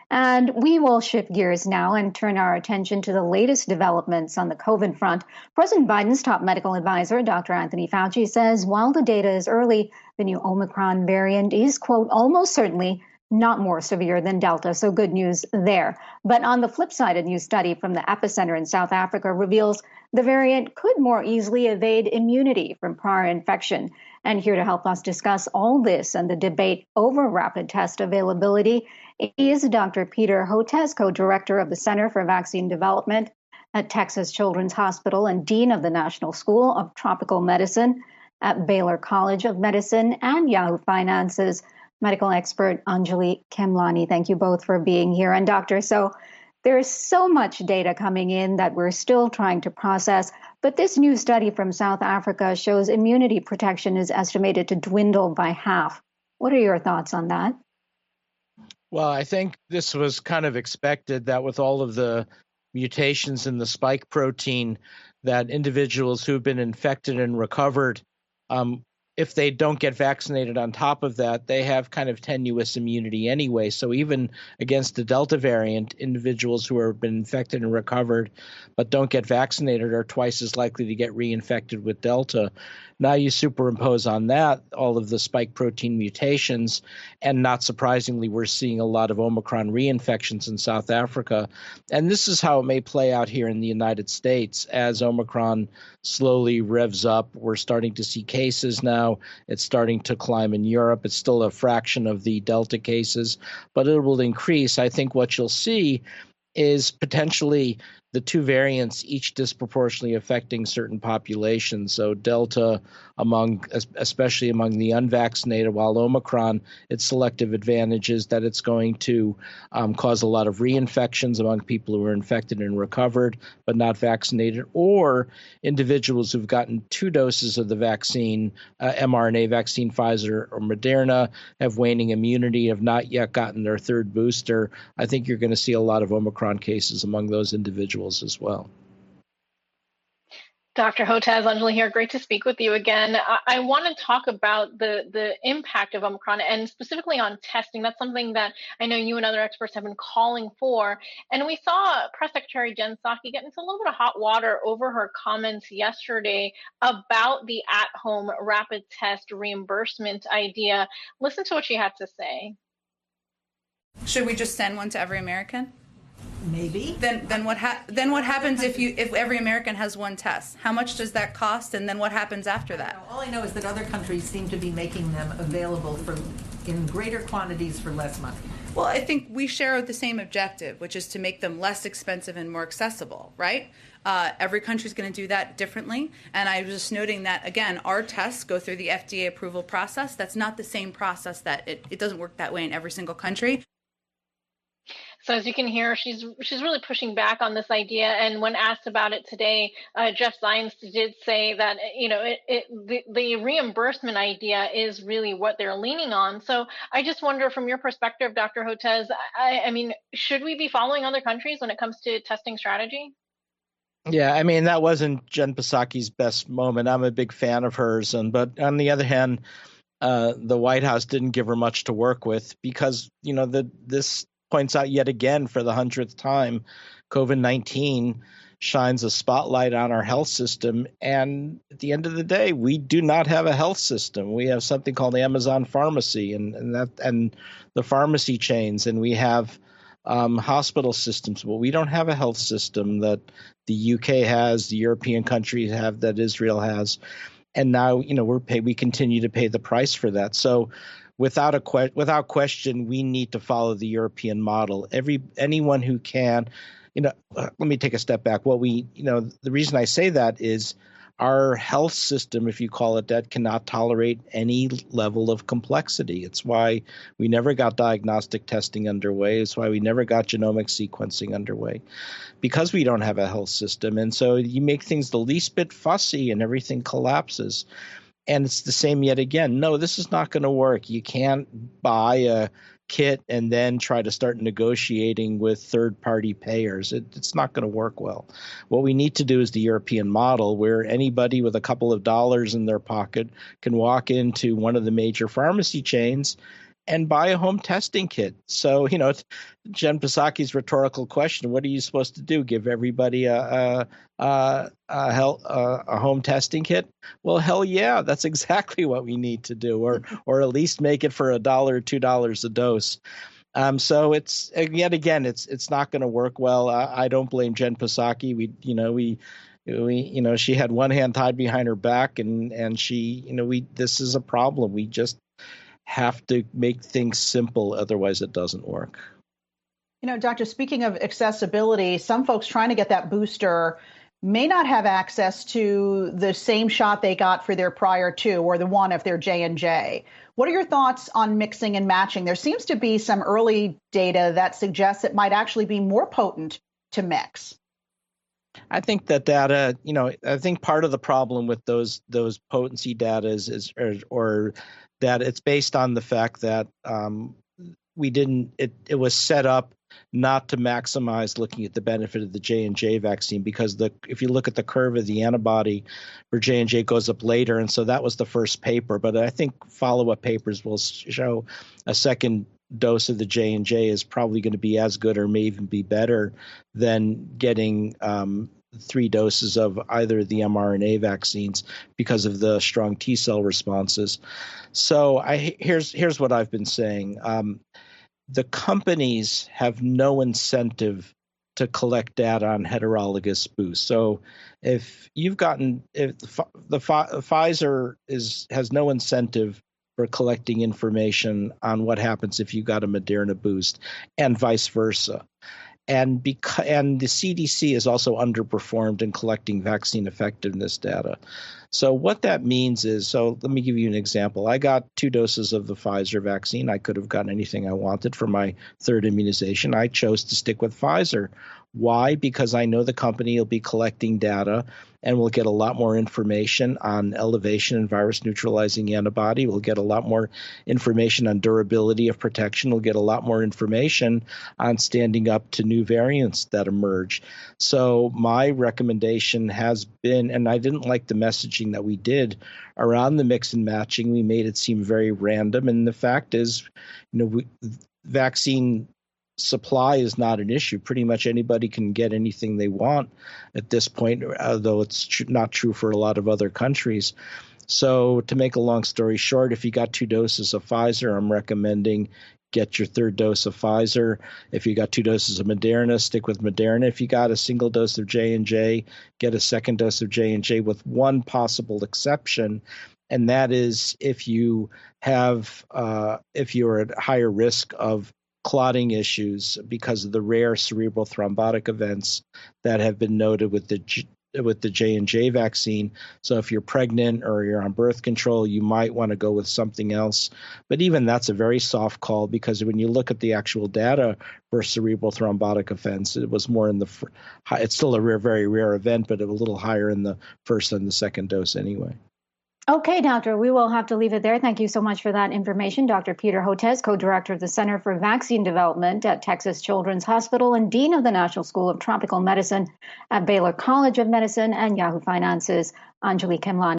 And we will shift gears now and turn our attention to the latest developments on the COVID front. President Biden's top medical advisor, Dr. Anthony Fauci, says while the data is early, the new Omicron variant is, quote, almost certainly not more severe than Delta. So good news there. But on the flip side, a new study from the epicenter in South Africa reveals the variant could more easily evade immunity from prior infection. And here to help us discuss all this and the debate over rapid test availability is Dr. Peter Hotez, co-director of the Center for Vaccine Development at Texas Children's Hospital and Dean of the National School of Tropical Medicine at Baylor College of Medicine, and Yahoo Finance's medical expert Anjali Khemlani. Thank you both for being here. And Doctor, so there is so much data coming in that we're still trying to process, but this new study from South Africa shows immunity protection is estimated to dwindle by half. What are your thoughts on that? Well, I think this was kind of expected that with all of the mutations in the spike protein, that individuals who've been infected and recovered, if they don't get vaccinated on top of that, they have kind of tenuous immunity anyway. So even against the Delta variant, individuals who have been infected and recovered but don't get vaccinated are twice as likely to get reinfected with Delta. Now you superimpose on that all of the spike protein mutations, and not surprisingly, we're seeing a lot of Omicron reinfections in South Africa. And this is how it may play out here in the United States. As Omicron slowly revs up, we're starting to see cases now. It's starting to climb in Europe. It's still a fraction of the Delta cases, but it will increase. I think what you'll see is potentially the two variants each disproportionately affecting certain populations. So Delta especially among the unvaccinated, while Omicron, its selective advantage is that it's going to cause a lot of reinfections among people who are infected and recovered but not vaccinated, or individuals who've gotten 2 doses of the vaccine, mRNA vaccine, Pfizer or Moderna, have waning immunity, have not yet gotten their 3rd booster. I think you're going to see a lot of Omicron cases among those individuals as well. Dr. Hotez, Anjali here. Great to speak with you again. I want to talk about the impact of Omicron and specifically on testing. That's something that I know you and other experts have been calling for. And we saw Press Secretary Jen Psaki get into a little bit of hot water over her comments yesterday about the at-home rapid test reimbursement idea. Listen to what she had to say. Should we just send one to every American? Maybe. Then what happens if every American has one test? How much does that cost, and then what happens after that? All I know is that other countries seem to be making them available in greater quantities for less money. Well, I think we share the same objective, which is to make them less expensive and more accessible, right? Every country is going to do that differently. And I was just noting that, again, our tests go through the FDA approval process. That's not the same process. That it doesn't work that way in every single country. So as you can hear, she's really pushing back on this idea. And when asked about it today, Jeff Zients did say that the reimbursement idea is really what they're leaning on. So I just wonder, from your perspective, Dr. Hotez, I mean, should we be following other countries when it comes to testing strategy? Yeah, I mean, that wasn't Jen Psaki's best moment. I'm a big fan of hers, but on the other hand, the White House didn't give her much to work with because this points out yet again for the 100th time, COVID-19 shines a spotlight on our health system. And at the end of the day, we do not have a health system. We have something called Amazon Pharmacy and the pharmacy chains, and we have hospital systems, but we don't have a health system that the UK has, the European countries have, that Israel has. And now, we continue to pay the price for that. So without question, we need to follow the European model. Anyone who can, let me take a step back. The reason I say that is our health system, if you call it that, cannot tolerate any level of complexity. It's why we never got diagnostic testing underway. It's why we never got genomic sequencing underway, because we don't have a health system. And so you make things the least bit fussy and everything collapses. And it's the same yet again. No, this is not going to work. You can't buy a kit and then try to start negotiating with third-party payers. It's not going to work well. What we need to do is the European model, where anybody with a couple of dollars in their pocket can walk into one of the major pharmacy chains and buy a home testing kit. So, Jen Psaki's rhetorical question: what are you supposed to do? Give everybody a home testing kit? Well, hell yeah, that's exactly what we need to do, or at least make it for $1 or $2 a dose. So it's yet again, it's not going to work well. I don't blame Jen Psaki. She had one hand tied behind her back, and this is a problem. We just have to make things simple, otherwise it doesn't work. Doctor, speaking of accessibility, some folks trying to get that booster may not have access to the same shot they got for their prior two, or the one if they're J&J. What are your thoughts on mixing and matching? There seems to be some early data that suggests it might actually be more potent to mix. I think that data, I think part of the problem with those potency data is that it's based on the fact that it was set up not to maximize looking at the benefit of the J&J vaccine, because if you look at the curve of the antibody for J&J goes up later, and so that was the first paper. But I think follow-up papers will show a second dose of the J&J is probably going to be as good or may even be better than getting 3 doses of either of the mRNA vaccines because of the strong T cell responses. So here's what I've been saying. The companies have no incentive to collect data on heterologous boosts. So if Pfizer has no incentive for collecting information on what happens if you got a Moderna boost, and vice versa. And the CDC is also underperformed in collecting vaccine effectiveness data. So what that means is, let me give you an example. I got 2 doses of the Pfizer vaccine. I could have gotten anything I wanted for my third immunization. I chose to stick with Pfizer. Why? Because I know the company will be collecting data and we'll get a lot more information on elevation in virus neutralizing antibody. We'll get a lot more information on durability of protection. We'll get a lot more information on standing up to new variants that emerge. So my recommendation has been, and I didn't like the messaging that we did around the mix and matching. We made it seem very random. And the fact is, vaccine supply is not an issue. Pretty much anybody can get anything they want at this point, though it's not true for a lot of other countries. So to make a long story short, if you got 2 doses of Pfizer, I'm recommending get your third dose of Pfizer. If you got 2 doses of Moderna, stick with Moderna. If you got a single dose of J&J, get a second dose of J&J, with one possible exception. And that is if you're at higher risk of clotting issues because of the rare cerebral thrombotic events that have been noted with the J&J vaccine. So if you're pregnant or you're on birth control, you might want to go with something else. But even that's a very soft call, because when you look at the actual data for cerebral thrombotic events, it was more it's still a very rare event, but a little higher in the first and the second dose anyway. Okay, Doctor, we will have to leave it there. Thank you so much for that information. Dr. Peter Hotez, co-director of the Center for Vaccine Development at Texas Children's Hospital and Dean of the National School of Tropical Medicine at Baylor College of Medicine, and Yahoo Finance's Anjali Khemlani.